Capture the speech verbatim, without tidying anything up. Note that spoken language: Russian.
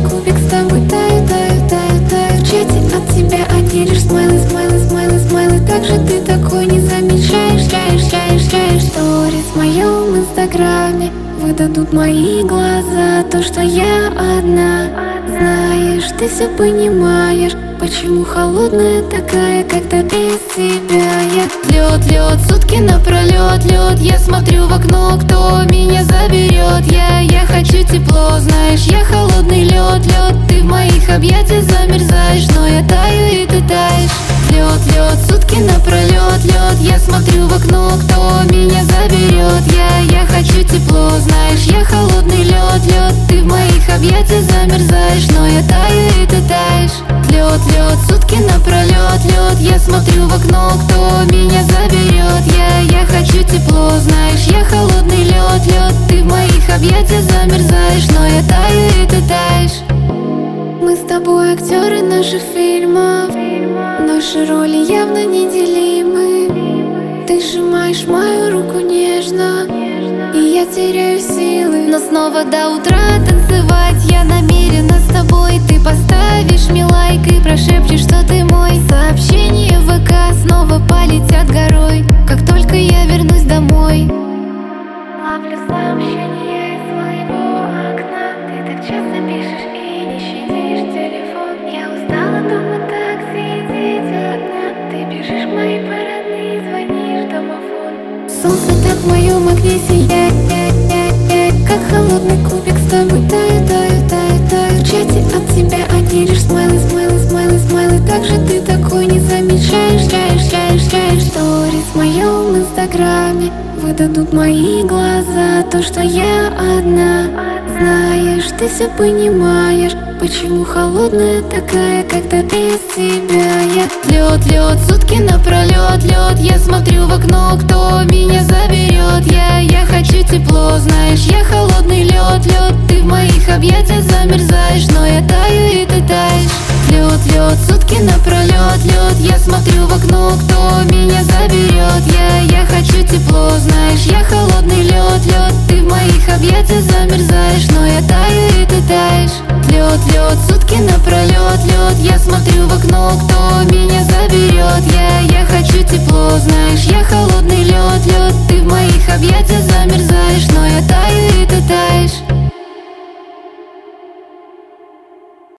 кубик с тобой таю, таю, таю, таю. В чате от тебя одни лишь смайлы, смайлы, смайлы, смайлы. Так же ты такой не замечаешь, чаешь, чаешь, чаешь. Сторис в моем инстаграме выдадут мои глаза то, что я одна. Знаешь, ты все понимаешь, почему холодная такая, когда без тебя я. Лед, лед, сутки напролет, лед. Я смотрю в окно, кто меня заберет. Я, я хочу тепло, знаешь, я холодный лед, лед. Ты в моих объятиях замерзаешь, но я таю и ты таешь. Лед, лед, сутки напролет, лед. Я смотрю в окно, кто меня заберет. Я, я хочу тепло, знаешь, я холодный лед, лед. Ты в моих объятиях замерзаешь, но я таю и ты таешь. Лед, лед, сутки напролет, лед. Я смотрю в окно, кто меня заберет. Я, я хочу тепло, знаешь, я холодный лед, лед. Ты в моих объятиях замерзаешь, но я таю и ты таешь. Мы с тобой актеры наших фильмов, наши роли явно неделимы. Ты сжимаешь мою руку нежно, и я теряю силы. Но снова до утра танцевать я намерена с тобой. Ты поставишь мне лайк и прошепчешь, что ты мой. Сообщения в ВК снова полетят горой, как только я вернусь домой. Ловлю сообщения из своего окна. Ты так часто пишешь и не щадишь телефон. Я устала дома так сидеть одна. Ты бежишь в мои парадные, звонишь в домофон. Солнце так в моем окне сияет, как холодный кубик с тобой таю, таю, таю, таю. В чате от тебя одни лишь смайлы, смайлы, смайлы, смайлы. Так же ты такой не замечаешь, чаешь, чаешь, чаешь. Сторис в моем инстаграме выдадут мои глаза то, что я одна. Знаешь, ты все понимаешь, почему холодная такая, когда без тебя я. Лед, лед, сутки напролет, лед. Я смотрю в окно, кто меня заберет. Я, я хочу тепло, знаешь, я холодный лед, лед. Ты в моих объятиях замерзаешь, но я таю и ты таешь. Лед, лед, сутки напролет, лед. Я смотрю в окно, кто меня заберет. Я, я хочу тепло, знаешь, я холодный лед, лед. Ты в моих объятиях замерзаешь, но я таю и ты таешь. Лед, лед, сутки напролет, лед. Я смотрю в окно, кто меня заберет. Я, я хочу тепло, знаешь, я холодный лед, лед. Ты в моих объятиях замерзаешь, но я таю и ты